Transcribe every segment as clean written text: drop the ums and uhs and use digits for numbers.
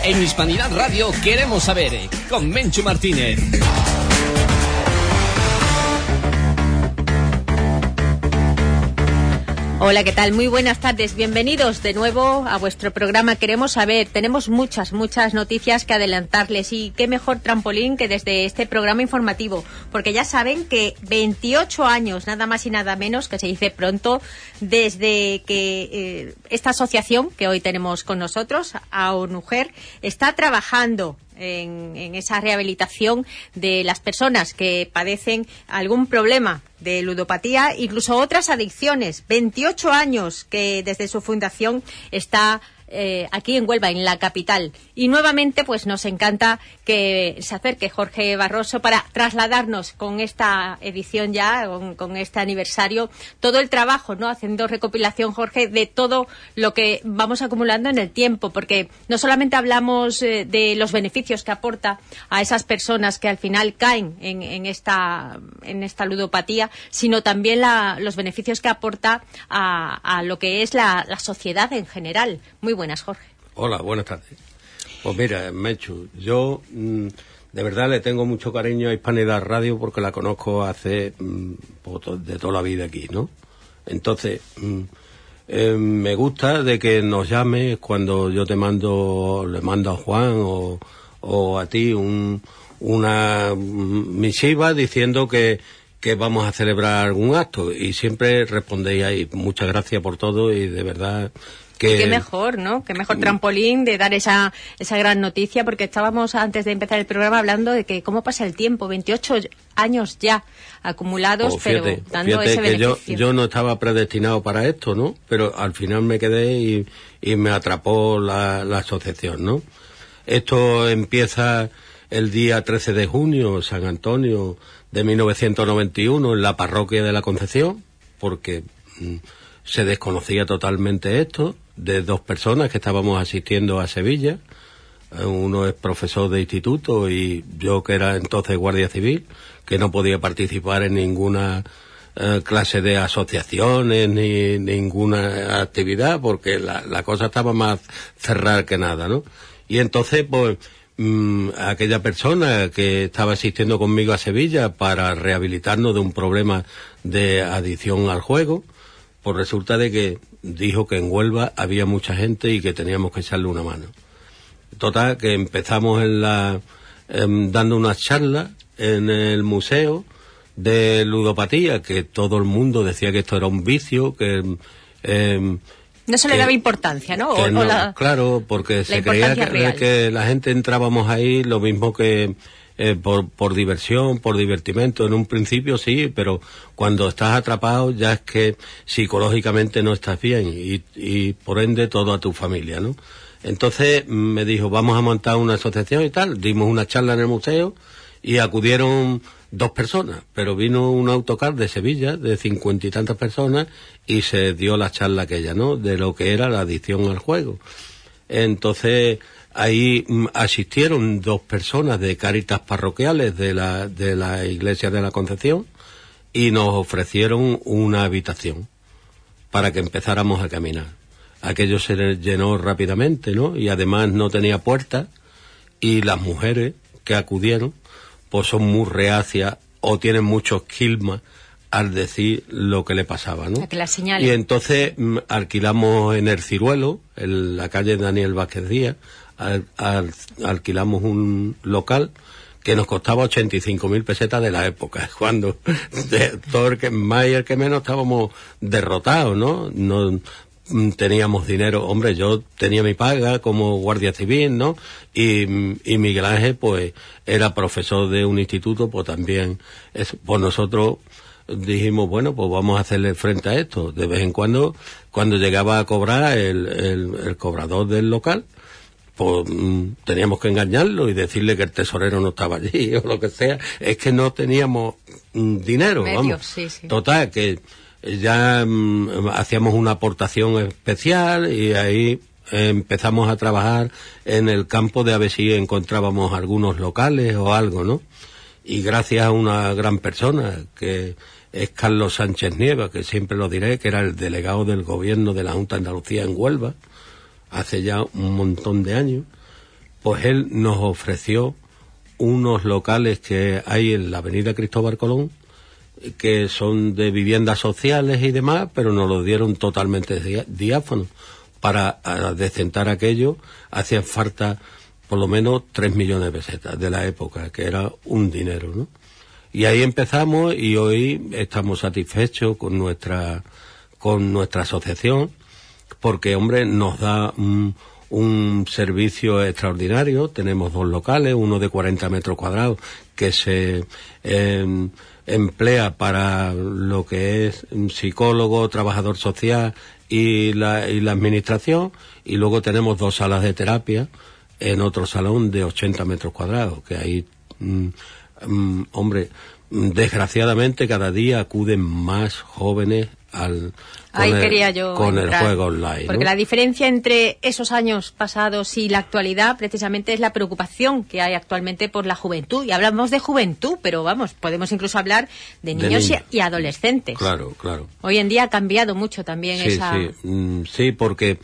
En Hispanidad Radio queremos saber, con Menchu Martínez. Hola, ¿qué tal? Muy buenas tardes. Bienvenidos de nuevo a vuestro programa Queremos Saber. Tenemos muchas noticias que adelantarles y qué mejor trampolín que desde este programa informativo, porque ya saben que 28 años, nada más y nada menos, que se dice pronto, desde que esta asociación que hoy tenemos con nosotros, AONUJER, está trabajando en esa rehabilitación de las personas que padecen algún problema de ludopatía, incluso otras adicciones. 28 años que desde su fundación está aquí en Huelva, en la capital. Y nuevamente pues nos encanta que se acerque Jorge Barroso para trasladarnos con esta edición ya, con este aniversario, todo el trabajo, ¿no? Haciendo recopilación, Jorge, de todo lo que vamos acumulando en el tiempo, porque no solamente hablamos de los beneficios que aporta a esas personas que al final caen en esta ludopatía, sino también los beneficios que aporta a lo que es la sociedad en general. Muy buenas, Jorge. Hola, buenas tardes. Pues mira, Menchu, yo de verdad le tengo mucho cariño a Hispanidad Radio porque la conozco hace de toda la vida aquí, ¿no? Entonces, me gusta de que nos llames cuando yo le mando a Juan o a ti una misiva diciendo que vamos a celebrar algún acto, y siempre respondéis ahí. Muchas gracias por todo, y de verdad que... Qué mejor, ¿no? Qué mejor trampolín de dar esa gran noticia, porque estábamos antes de empezar el programa hablando de que cómo pasa el tiempo, 28 años ya acumulados, pero dando ese beneficio. Que yo no estaba predestinado para esto, ¿no? Pero al final me quedé y me atrapó la asociación, ¿no? Esto empieza el día 13 de junio, San Antonio de 1991, en la parroquia de la Concepción, porque se desconocía totalmente esto, de dos personas que estábamos asistiendo a Sevilla. Uno es profesor de instituto y yo, que era entonces guardia civil, que no podía participar en ninguna clase de asociaciones ni ninguna actividad, porque la cosa estaba más cerrada que nada, ¿no? Y entonces, pues, aquella persona que estaba asistiendo conmigo a Sevilla para rehabilitarnos de un problema de adicción al juego, pues resulta de que dijo que en Huelva había mucha gente y que teníamos que echarle una mano. Total, que empezamos dando unas charlas en el museo de ludopatía, que todo el mundo decía que esto era un vicio, que no se le daba importancia, ¿no? Claro, porque se creía que la gente entrábamos ahí lo mismo que por diversión, por divertimento. En un principio sí, pero cuando estás atrapado ya es que psicológicamente no estás bien, y por ende toda tu familia, ¿no? Entonces me dijo, vamos a montar una asociación y tal. Dimos una charla en el museo y acudieron 2 personas, pero vino un autocar de Sevilla de 50 y tantas personas y se dio la charla aquella, ¿no? De lo que era la adicción al juego. Entonces ahí asistieron 2 personas de Cáritas parroquiales de la iglesia de la Concepción y nos ofrecieron una habitación para que empezáramos a caminar. Aquello se llenó rápidamente, ¿no? Y además no tenía puerta, y las mujeres que acudieron pues son muy reacias o tienen muchos quilmas al decir lo que le pasaba, ¿no? A que la señalen. Y entonces alquilamos en el Ciruelo, en la calle Daniel Vázquez Díaz, alquilamos un local que nos costaba 85.000 pesetas de la época, cuando todo el que más y el que menos estábamos derrotados, ¿no? No teníamos dinero. Hombre, yo tenía mi paga como guardia civil, ¿no? Y Miguel Ángel, pues, era profesor de un instituto, pues también, pues nosotros dijimos, bueno, pues vamos a hacerle frente a esto. De vez en cuando llegaba a cobrar el cobrador del local, pues teníamos que engañarlo y decirle que el tesorero no estaba allí o lo que sea. Es que no teníamos dinero, vamos. Sí, sí. Total, que ya hacíamos una aportación especial y ahí empezamos a trabajar en el campo de a ver si encontrábamos algunos locales o algo, ¿no? Y gracias a una gran persona que es Carlos Sánchez Nieva, que siempre lo diré, que era el delegado del gobierno de la Junta de Andalucía en Huelva, hace ya un montón de años, pues él nos ofreció unos locales que hay en la avenida Cristóbal Colón, que son de viviendas sociales y demás, pero nos los dieron totalmente diáfanos. Para decentar aquello hacían falta por lo menos 3 millones de pesetas de la época, que era un dinero, ¿no? Y ahí empezamos, y hoy estamos satisfechos con nuestra asociación, porque, hombre, nos da un servicio extraordinario. Tenemos 2 locales, uno de 40 metros cuadrados, que se emplea para lo que es un psicólogo, trabajador social y la administración, y luego tenemos 2 salas de terapia en otro salón de 80 metros cuadrados, que ahí, hombre, desgraciadamente cada día acuden más jóvenes con el juego online, porque ¿no? La diferencia entre esos años pasados y la actualidad precisamente es la preocupación que hay actualmente por la juventud. Y hablamos de juventud, pero vamos, podemos incluso hablar de niños y adolescentes. Claro, claro. Hoy en día ha cambiado mucho también Sí, porque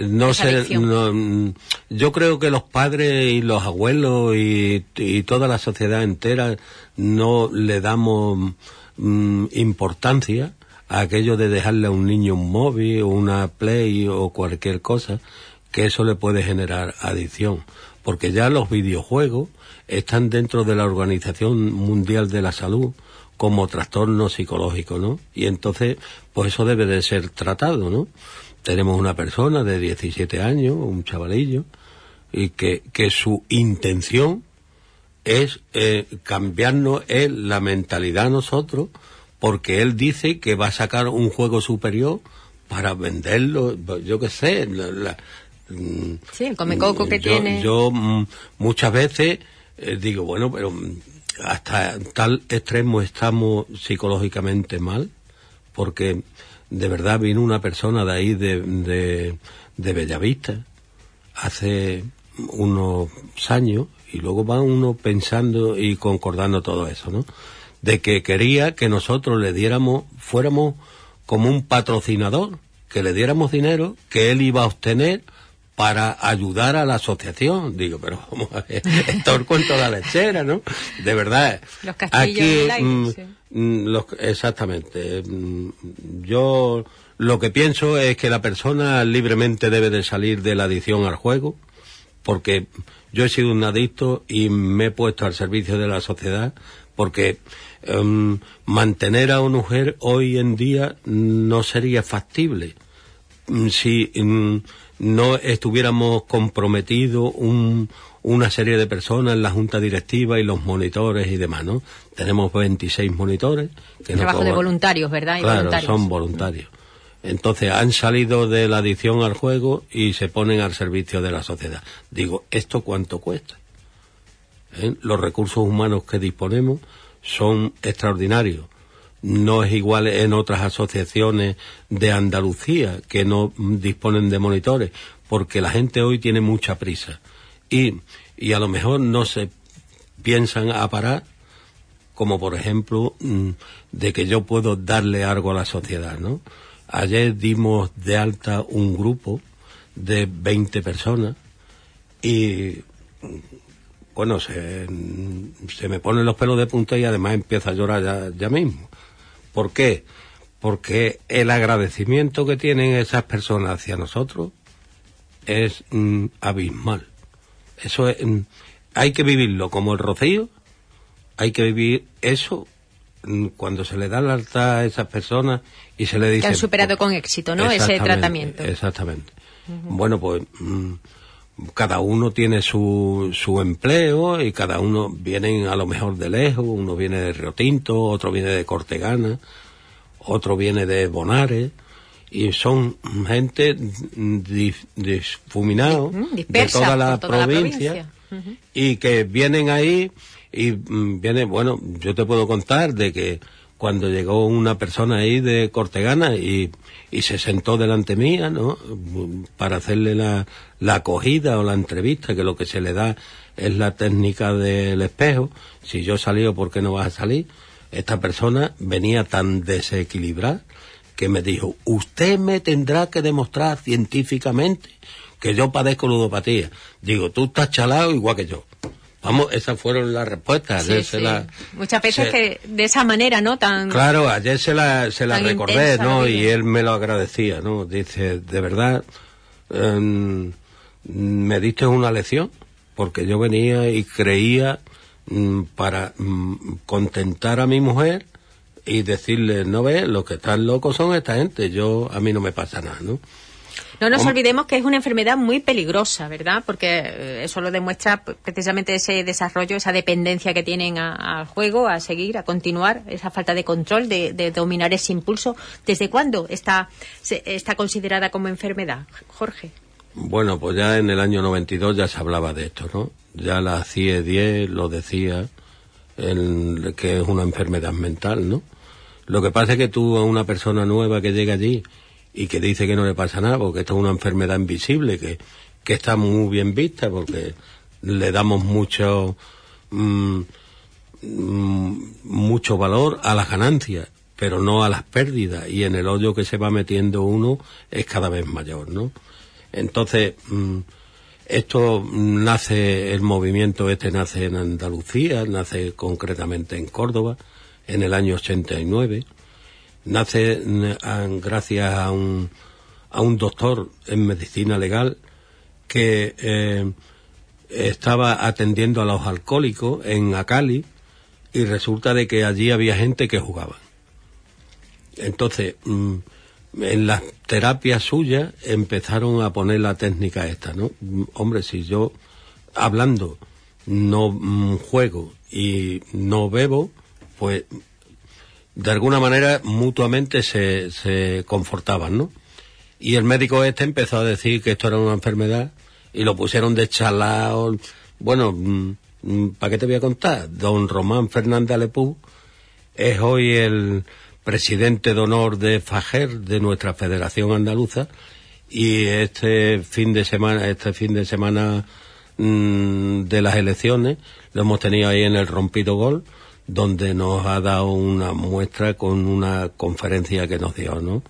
yo creo que los padres y los abuelos y toda la sociedad entera no le damos importancia a aquello de dejarle a un niño un móvil o una Play o cualquier cosa, que eso le puede generar adicción, porque ya los videojuegos están dentro de la Organización Mundial de la Salud como trastorno psicológico, ¿no? Y entonces, pues eso debe de ser tratado, ¿no? Tenemos una persona de 17 años, un chavalillo, y que su intención es cambiarnos la mentalidad a nosotros, porque él dice que va a sacar un juego superior para venderlo, yo qué sé. Sí, el comecoco que tiene. Yo muchas veces digo, bueno, pero hasta tal extremo estamos psicológicamente mal, porque de verdad vino una persona de ahí de Bellavista hace unos años, y luego va uno pensando y concordando todo eso, ¿no? De que quería que nosotros fuéramos como un patrocinador, que le diéramos dinero que él iba a obtener para ayudar a la asociación. Digo, pero vamos a ver, esto es el cuento de la lechera, ¿no? De verdad. Los castillos del aire, sí. Exactamente. Yo lo que pienso es que la persona libremente debe de salir de la adicción al juego, porque yo he sido un adicto y me he puesto al servicio de la sociedad, porque mantener a una mujer hoy en día no sería factible si no estuviéramos comprometidos una serie de personas en la junta directiva y los monitores y demás, ¿no? Tenemos 26 monitores. Trabajo de voluntarios, ¿verdad? Claro, voluntarios. Son voluntarios. Entonces han salido de la adicción al juego y se ponen al servicio de la sociedad. Digo, ¿esto cuánto cuesta? Los recursos humanos que disponemos son extraordinarios. No es igual en otras asociaciones de Andalucía que no disponen de monitores, porque la gente hoy tiene mucha prisa y a lo mejor no se piensan a parar, como por ejemplo de que yo puedo darle algo a la sociedad, ¿no? Ayer dimos de alta un grupo de 20 personas y bueno, se me ponen los pelos de punta y además empiezo a llorar ya mismo. ¿Por qué? Porque el agradecimiento que tienen esas personas hacia nosotros es abismal. Eso es, hay que vivirlo como el rocío, hay que vivir eso cuando se le da la alta a esas personas y se le dice... Que han superado con éxito, ¿no?, ese tratamiento. Exactamente. Bueno, pues... cada uno tiene su empleo y cada uno viene a lo mejor de lejos. Uno viene de Río Tinto, otro viene de Cortegana, otro viene de Bonares, y son gente difuminada de toda la provincia. Y que vienen ahí y bueno, yo te puedo contar de que cuando llegó una persona ahí de Cortegana y se sentó delante mía, ¿no?, para hacerle la acogida o la entrevista, que lo que se le da es la técnica del espejo. Si yo salí, ¿por qué no vas a salir? Esta persona venía tan desequilibrada que me dijo, usted me tendrá que demostrar científicamente que yo padezco ludopatía. Digo, tú estás chalado igual que yo. Vamos, esas fueron las respuestas. Sí. Muchas veces que de esa manera, ¿no? Claro, ayer se la recordé, intensa, ¿no? Y él me lo agradecía, ¿no? Dice, de verdad, me diste una lección, porque yo venía y creía para contentar a mi mujer y decirle, no ves, los que están locos son esta gente, a mí no me pasa nada, ¿no? No nos olvidemos que es una enfermedad muy peligrosa, ¿verdad? Porque eso lo demuestra precisamente ese desarrollo, esa dependencia que tienen al juego, a seguir, a continuar, esa falta de control, de dominar ese impulso. ¿Desde cuándo está considerada como enfermedad, Jorge? Bueno, pues ya en el año 92 ya se hablaba de esto, ¿no? Ya la CIE 10 lo decía, que es una enfermedad mental, ¿no? Lo que pasa es que tú a una persona nueva que llega allí y que dice que no le pasa nada, porque esto es una enfermedad invisible, que está muy bien vista, porque le damos mucho valor a las ganancias, pero no a las pérdidas, y en el hoyo que se va metiendo uno es cada vez mayor, ¿no? Entonces, el movimiento nace en Andalucía, nace concretamente en Córdoba, en el año 89, nace gracias a un doctor en medicina legal que estaba atendiendo a los alcohólicos en Acali, y resulta de que allí había gente que jugaba. Entonces, en las terapias suyas empezaron a poner la técnica esta, ¿no? Hombre, si yo, hablando, no juego y no bebo, pues de alguna manera mutuamente se confortaban, ¿no? Y el médico empezó a decir que esto era una enfermedad y lo pusieron de chalao. Bueno, ¿para qué te voy a contar? Don Román Fernández Alepú es hoy el presidente de honor de FAGER, de nuestra Federación Andaluza, y este fin de semana de las elecciones lo hemos tenido ahí en el Rompido Gol, donde nos ha dado una muestra con una conferencia que nos dio, ¿no?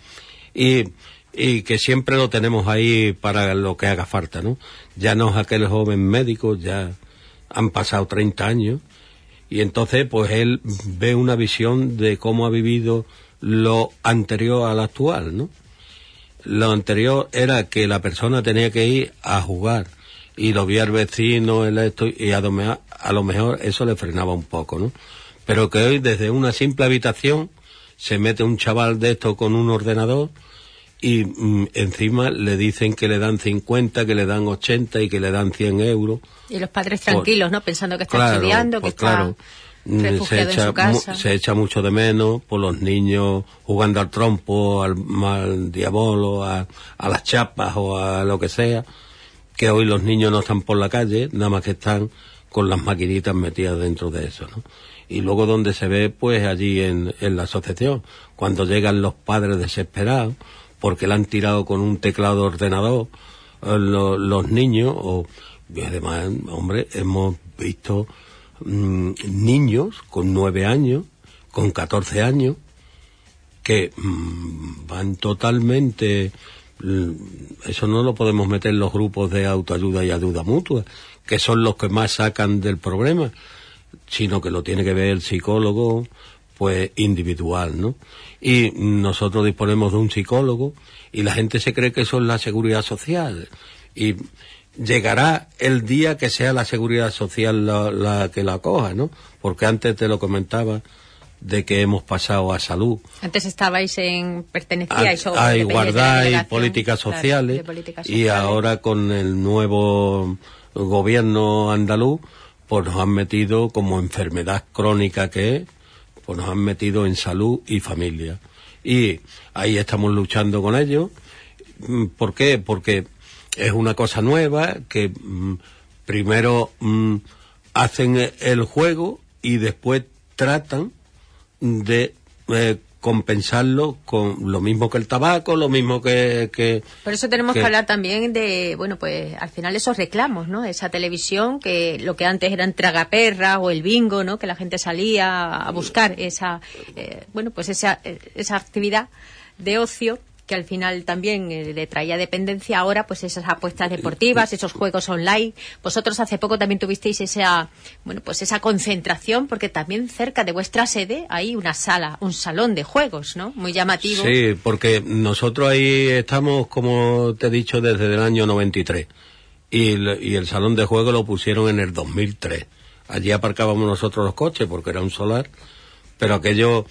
Y que siempre lo tenemos ahí para lo que haga falta, ¿no? Ya no es aquel joven médico, ya han pasado 30 años, y entonces pues él ve una visión de cómo ha vivido lo anterior al actual, ¿no? Lo anterior era que la persona tenía que ir a jugar y lo veía el vecino, y a lo mejor eso le frenaba un poco, ¿no? Pero que hoy desde una simple habitación se mete un chaval de esto con un ordenador y encima le dicen que le dan 50, que le dan 80 y que le dan 100 euros. Y los padres tranquilos, ¿no? Pensando que está estudiando, que está refugiado en su casa. Se echa mucho de menos por los niños jugando al trompo, al diabolo, a las chapas o a lo que sea, que hoy los niños no están por la calle, nada más que están con las maquinitas metidas dentro de eso, ¿no? Y luego donde se ve, pues allí en la asociación, cuando llegan los padres desesperados, porque le han tirado con un teclado de ordenador los niños, y además, hombre, hemos visto niños con 9 años, con 14 años, que van totalmente... Eso no lo podemos meter en los grupos de autoayuda y ayuda mutua, que son los que más sacan del problema, sino que lo tiene que ver el psicólogo, pues individual, ¿no? Y nosotros disponemos de un psicólogo y la gente se cree que eso es la seguridad social, y llegará el día que sea la seguridad social la que la coja, ¿no? Porque antes te lo comentaba de que hemos pasado a salud. Antes estabais pertenecíais a igualdad y políticas sociales, y ahora con el nuevo gobierno andaluz pues nos han metido, como enfermedad crónica que es, pues nos han metido en salud y familia. Y ahí estamos luchando con ellos. ¿Por qué? Porque es una cosa nueva que primero hacen el juego y después tratan de compensarlo con lo mismo que el tabaco, lo mismo que... Por eso tenemos que hablar también de, bueno, pues al final esos reclamos, ¿no? Esa televisión, que lo que antes eran tragaperras o el bingo, ¿no? Que la gente salía a buscar esa, bueno, pues esa actividad de ocio, que al final también le traía dependencia, ahora pues esas apuestas deportivas, esos juegos online. Vosotros hace poco también tuvisteis esa concentración, porque también cerca de vuestra sede hay una sala, un salón de juegos, ¿no? Muy llamativo. Sí, porque nosotros ahí estamos, como te he dicho, desde el año 93 y el salón de juegos lo pusieron en el 2003. Allí aparcábamos nosotros los coches porque era un solar, pero aquello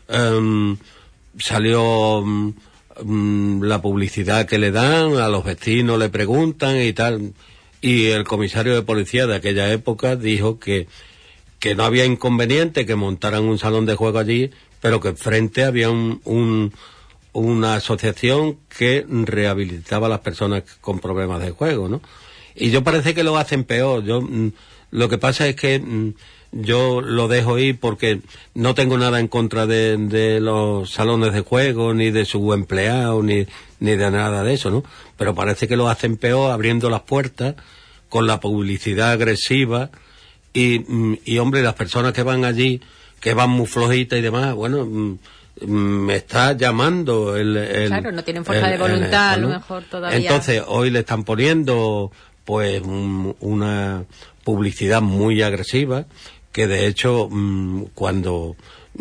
salió la publicidad que le dan, a los vecinos le preguntan y tal, y el comisario de policía de aquella época dijo que no había inconveniente que montaran un salón de juego allí, pero que enfrente había una asociación que rehabilitaba a las personas con problemas de juego, ¿no? Y yo parece que lo hacen peor. Lo que pasa es que yo lo dejo ir porque no tengo nada en contra de los salones de juego, ni de sus empleados, ni de nada de eso, ¿no? Pero parece que lo hacen peor abriendo las puertas con la publicidad agresiva y hombre, las personas que van allí, que van muy flojitas y demás, bueno, me está llamando claro, no tienen fuerza de voluntad, a lo mejor todavía. Entonces, hoy le están poniendo pues una publicidad muy agresiva, que de hecho cuando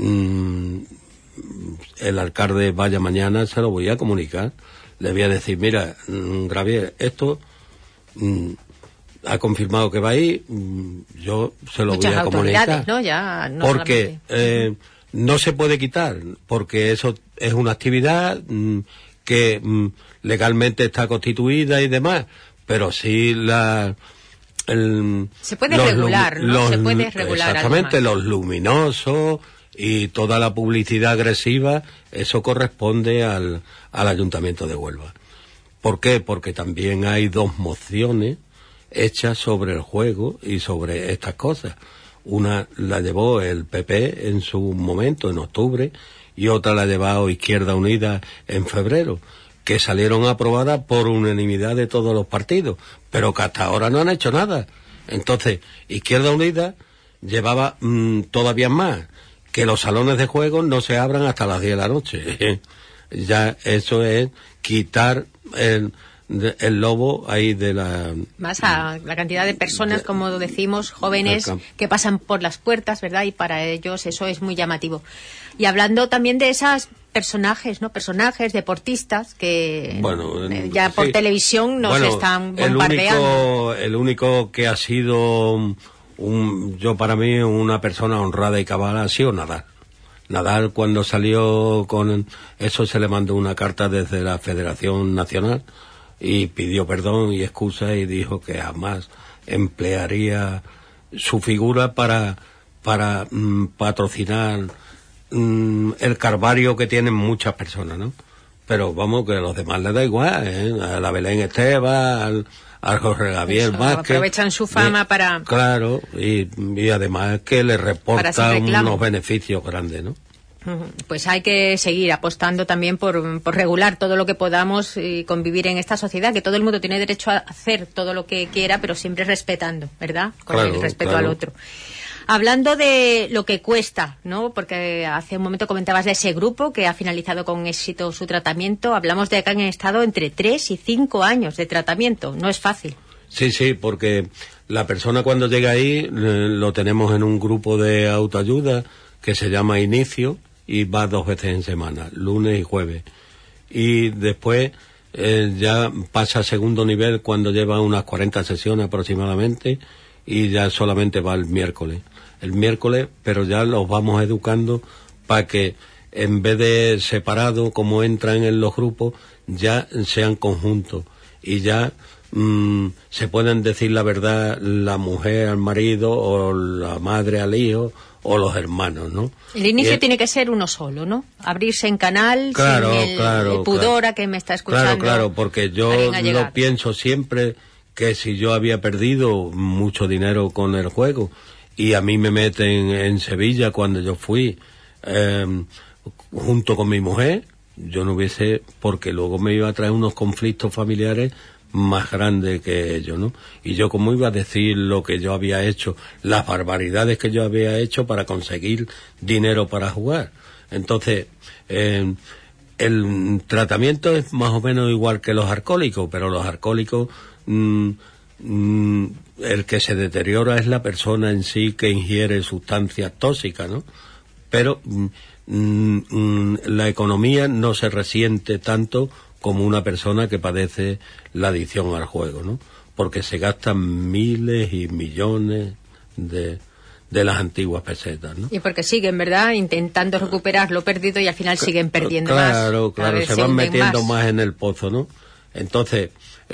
el alcalde vaya mañana se lo voy a comunicar, le voy a decir, mira, Gravier, esto ha confirmado que va a ir, yo se lo muchas voy a comunicar, ¿no? Ya, no porque no se puede quitar, porque eso es una actividad que legalmente está constituida y demás, pero sí se puede regular, ¿no? Se puede regular. Exactamente, los luminosos y toda la publicidad agresiva, eso corresponde al Ayuntamiento de Huelva. ¿Por qué? Porque también hay 2 mociones hechas sobre el juego y sobre estas cosas. Una la llevó el PP en su momento, en octubre, y otra la ha llevado Izquierda Unida en febrero, que salieron aprobadas por unanimidad de todos los partidos, pero que hasta ahora no han hecho nada. Entonces, Izquierda Unida llevaba todavía más, que los salones de juegos no se abran hasta las 10 de la noche. Ya eso es quitar el lobo ahí de la... Más a la cantidad de personas, como decimos, jóvenes, que pasan por las puertas, ¿verdad? Y para ellos eso es muy llamativo. Y hablando también de esas personajes, ¿no? Personajes, deportistas, que ya por televisión nos están bombardeando. El único que ha sido, yo para mí, una persona honrada y cabal ha sido Nadal. Nadal, cuando salió con eso, se le mandó una carta desde la Federación Nacional y pidió perdón y excusa y dijo que jamás emplearía su figura para patrocinar el calvario que tienen muchas personas, ¿no? Pero vamos, que a los demás les da igual, ¿eh? A la Belén Esteban, al Jorge Gabriel Vázquez. Aprovechan su fama para... Claro, y además que le reporta unos beneficios grandes, ¿no? Pues hay que seguir apostando también por regular todo lo que podamos y convivir en esta sociedad, que todo el mundo tiene derecho a hacer todo lo que quiera, pero siempre respetando, ¿verdad? Con el respeto al otro. Hablando de lo que cuesta, ¿no? Porque hace un momento comentabas de ese grupo que ha finalizado con éxito su tratamiento. Hablamos de que han estado entre 3 y 5 años de tratamiento. No es fácil. Sí, porque la persona cuando llega ahí lo tenemos en un grupo de autoayuda que se llama Inicio y va 2 veces en semana, lunes y jueves. Y después ya pasa a segundo nivel cuando lleva unas 40 sesiones aproximadamente y ya solamente va el miércoles, pero ya los vamos educando para que en vez de separado como entran en los grupos, ya sean conjuntos y ya se pueden decir la verdad la mujer al marido o la madre al hijo o los hermanos, ¿no? El inicio tiene que ser uno solo, ¿no? Abrirse en canal, sin el pudor a que me está escuchando. Claro, porque yo no pienso siempre que si yo había perdido mucho dinero con el juego y a mí me meten en Sevilla cuando yo fui junto con mi mujer, yo no hubiese, porque luego me iba a traer unos conflictos familiares más grandes que ellos, ¿no? Y yo cómo iba a decir lo que yo había hecho, las barbaridades que yo había hecho para conseguir dinero para jugar. Entonces, el tratamiento es más o menos igual que los alcohólicos, pero los alcohólicos, el que se deteriora es la persona en sí que ingiere sustancias tóxicas, ¿no? Pero la economía no se resiente tanto como una persona que padece la adicción al juego, ¿no? Porque se gastan miles y millones de las antiguas pesetas, ¿no? Y porque siguen, ¿verdad?, intentando recuperar lo perdido y al final siguen perdiendo más. Claro, se van metiendo más en el pozo, ¿no? Entonces,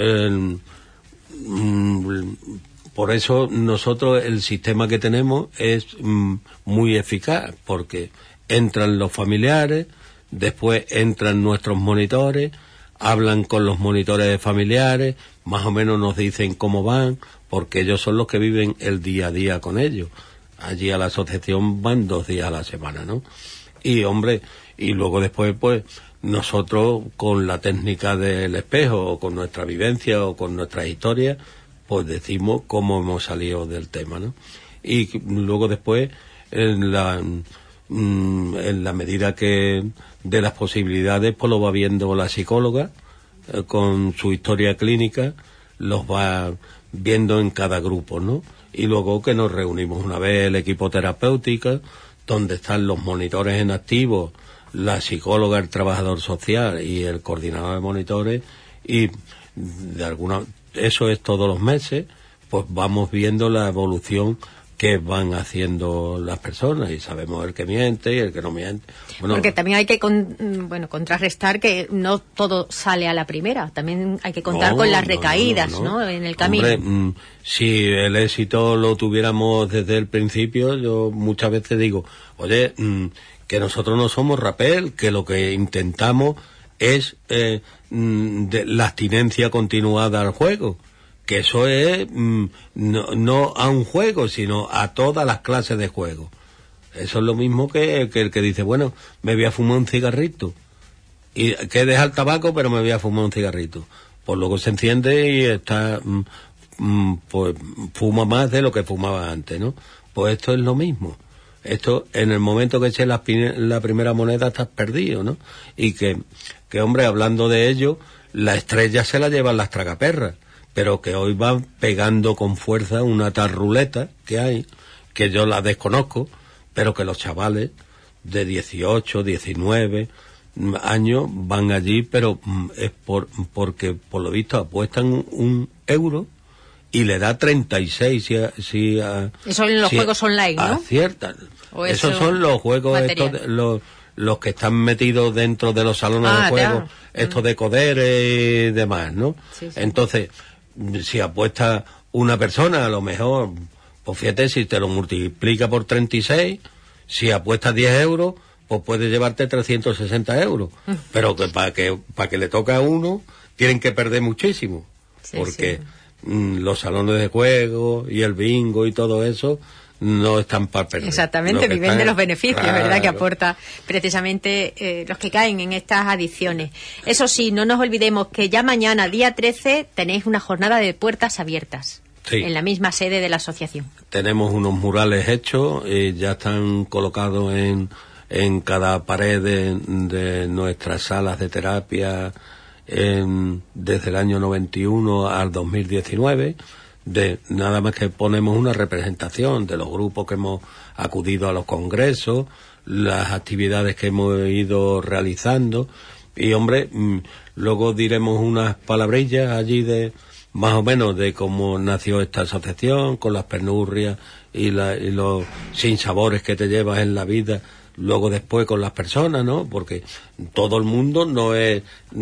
por eso nosotros el sistema que tenemos es muy eficaz, porque entran los familiares, después entran nuestros monitores, hablan con los monitores familiares, más o menos nos dicen cómo van, porque ellos son los que viven el día a día con ellos. Allí a la asociación van 2 días a la semana, ¿no? Y hombre, y luego después pues nosotros con la técnica del espejo o con nuestra vivencia o con nuestra historia pues decimos cómo hemos salido del tema, ¿no? Y luego después en la medida que de las posibilidades pues lo va viendo la psicóloga con su historia clínica, los va viendo en cada grupo, ¿no? Y luego que nos reunimos una vez el equipo terapéutico, donde están los monitores en activo, la psicóloga, el trabajador social y el coordinador de monitores, y eso es todos los meses, pues vamos viendo la evolución que van haciendo las personas y sabemos el que miente y el que no miente. Bueno, porque también hay que contrarrestar que no todo sale a la primera, también hay que contar con las recaídas, ¿no? En el camino. Hombre, si el éxito lo tuviéramos desde el principio, yo muchas veces digo, oye, que nosotros no somos rapel, que lo que intentamos es la abstinencia continuada al juego. Que eso es no a un juego, sino a todas las clases de juego. Eso es lo mismo que el que dice, bueno, me voy a fumar un cigarrito. Y que deja el tabaco, pero me voy a fumar un cigarrito. Pues luego se enciende y está, pues fuma más de lo que fumaba antes, ¿no? Pues esto es lo mismo. Esto, en el momento que eches la primera moneda, estás perdido, ¿no? Y que hombre, hablando de ello, la estrella se la llevan las tragaperras. Pero que hoy van pegando con fuerza una tal ruleta que hay, que yo la desconozco, pero que los chavales de 18, 19 años van allí, pero es porque por lo visto apuestan 1 euro y le da 36 si eso en los juegos online, ¿no? Aciertan. Esos son los juegos los que están metidos dentro de los salones de juego, estos de Codere y demás, ¿no? Sí. Entonces, si apuesta una persona, a lo mejor, pues fíjate, si te lo multiplica por 36, si apuestas 10 euros, pues puedes llevarte 360 euros. Pero que para que le toque a uno, tienen que perder muchísimo. Sí, porque los salones de juego y el bingo y todo eso no están para perder. Exactamente, viven de los beneficios, claro, ¿verdad?, que aporta precisamente los que caen en estas adicciones. Eso sí, no nos olvidemos que ya mañana, día 13, tenéis una jornada de puertas abiertas. Sí. En la misma sede de la asociación. Tenemos unos murales hechos, ya están colocados en cada pared de nuestras salas de terapia desde el año 91 al 2019. Nada más que ponemos una representación de los grupos que hemos acudido a los congresos, las actividades que hemos ido realizando, y hombre, luego diremos unas palabrillas allí de más o menos de cómo nació esta asociación, con las penurias y los sinsabores que te llevas en la vida, luego después con las personas, ¿no? Porque todo el mundo no es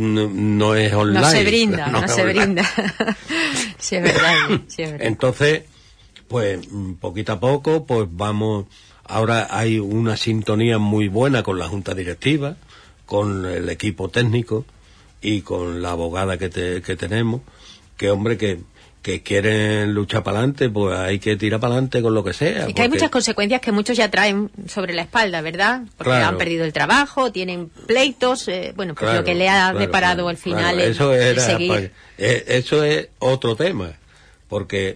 online. No se brinda, no se brinda. Sí, es verdad, sí, es verdad. Entonces, pues, poquito a poco, pues vamos, ahora hay una sintonía muy buena con la junta directiva, con el equipo técnico y con la abogada que tenemos, que hombre, que quieren luchar para adelante, pues hay que tirar para adelante con lo que sea. Y que hay muchas consecuencias que muchos ya traen sobre la espalda, ¿verdad? Porque han perdido el trabajo, tienen pleitos, bueno, pues lo que le ha deparado al final es seguir. Eso es otro tema, porque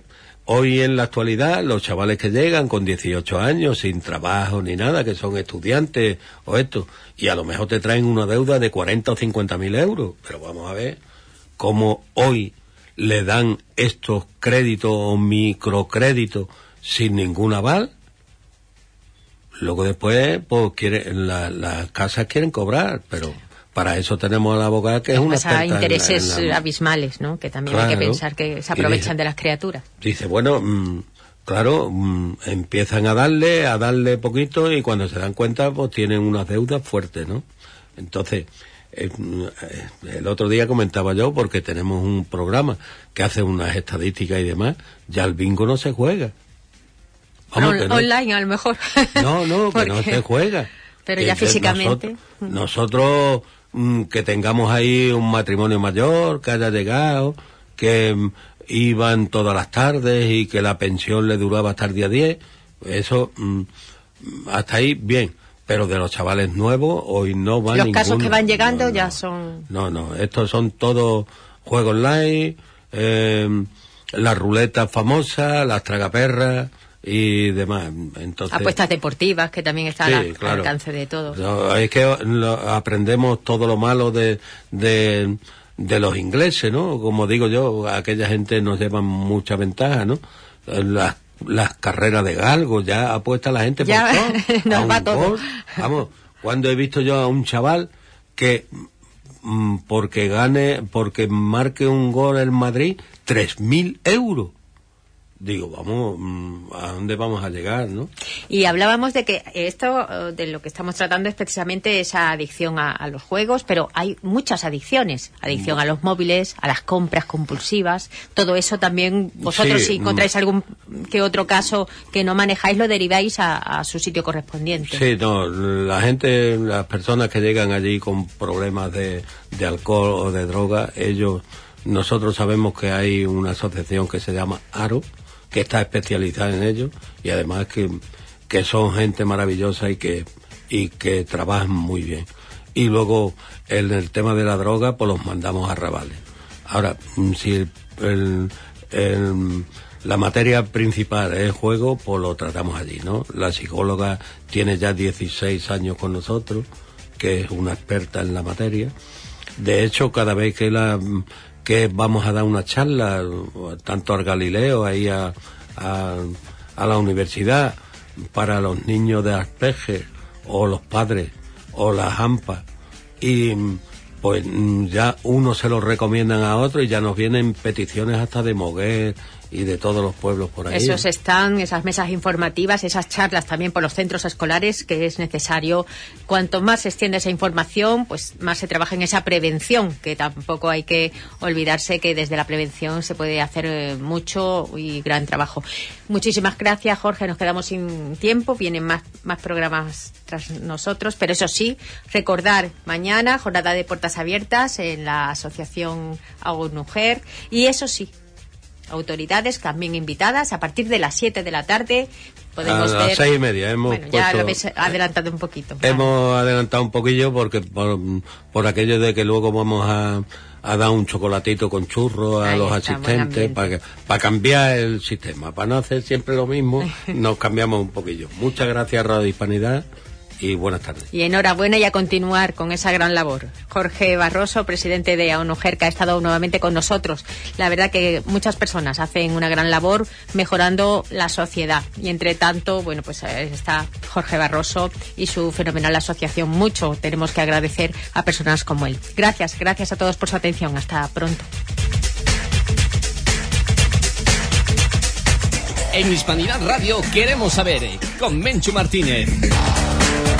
hoy en la actualidad los chavales que llegan con 18 años sin trabajo ni nada, que son estudiantes o esto, y a lo mejor te traen una deuda de 40 o 50.000 euros, pero vamos a ver cómo hoy le dan estos créditos o microcréditos sin ningún aval. Luego después, pues las casas quieren cobrar, pero para eso tenemos a la abogada que es una experta intereses abismales, ¿no? Que también hay que pensar que se aprovechan de las criaturas. Dice, bueno, claro, empiezan a darle poquito y cuando se dan cuenta, pues tienen unas deudas fuertes, ¿no? Entonces, el otro día comentaba yo, porque tenemos un programa que hace unas estadísticas y demás, ya el bingo no se juega. Vamos, no, online a lo mejor. No, que no se juega. Pero ya físicamente. Nosotros que tengamos ahí un matrimonio mayor, que haya llegado, que iban todas las tardes y que la pensión le duraba hasta el día 10, eso, hasta ahí bien. Pero de los chavales nuevos, hoy no van ninguno. Los casos que van llegando ya son... No, estos son todos juegos online, las ruletas famosas, las tragaperras y demás. Entonces, apuestas deportivas, que también están al alcance de todos. No, es que aprendemos todo lo malo de los ingleses, ¿no? Como digo yo, aquella gente nos lleva mucha ventaja, ¿no? Las carreras de galgos, ya apuesta la gente por todo. Nos va todo. Vamos, cuando he visto yo a un chaval que porque marque un gol en Madrid, 3.000 euros. Digo, vamos, ¿a dónde vamos a llegar, no? Y hablábamos de que esto, de lo que estamos tratando es precisamente esa adicción a los juegos, pero hay muchas adicciones. Adicción a los móviles, a las compras compulsivas, todo eso también, vosotros si encontráis algún que otro caso que no manejáis, lo deriváis a su sitio correspondiente. Sí, no, las personas que llegan allí con problemas de alcohol o de droga, nosotros sabemos que hay una asociación que se llama ARO, que está especializada en ello, y además que son gente maravillosa y que trabajan muy bien. Y luego en el tema de la droga, pues los mandamos a Arrabales. Ahora, si la materia principal es juego, pues lo tratamos allí, ¿no? La psicóloga tiene ya 16 años con nosotros, que es una experta en la materia. De hecho, cada vez que vamos a dar una charla, tanto al Galileo, ahí a la universidad, para los niños de Asperger, o los padres, o las AMPA, y pues ya uno se lo recomiendan a otro y ya nos vienen peticiones hasta de Moguer y de todos los pueblos por ahí. Esas mesas informativas, esas charlas también por los centros escolares, que es necesario. Cuanto más se extiende esa información, pues más se trabaja en esa prevención, que tampoco hay que olvidarse que desde la prevención se puede hacer mucho y gran trabajo. Muchísimas gracias, Jorge. Nos quedamos sin tiempo. Vienen más programas tras nosotros, pero eso sí, recordar mañana jornada de puertas abiertas en la asociación AUNUGER, y eso sí, autoridades también invitadas a partir de las 7 de la tarde. Podemos ver... A las 6:30 ya lo habéis adelantado un poquito. Hemos adelantado un poquillo porque por aquello de que luego vamos a dar un chocolatito con churros a los asistentes para cambiar el sistema, para no hacer siempre lo mismo. Nos cambiamos un poquillo. Muchas gracias, Radio Hispanidad, y buenas tardes. Y enhorabuena, y a continuar con esa gran labor. Jorge Barroso, presidente de AUNUGER, que ha estado nuevamente con nosotros. La verdad que muchas personas hacen una gran labor mejorando la sociedad. Y entre tanto, bueno, pues está Jorge Barroso y su fenomenal asociación. Mucho tenemos que agradecer a personas como él. Gracias a todos por su atención. Hasta pronto. En Hispanidad Radio queremos saber, con Menchu Martínez.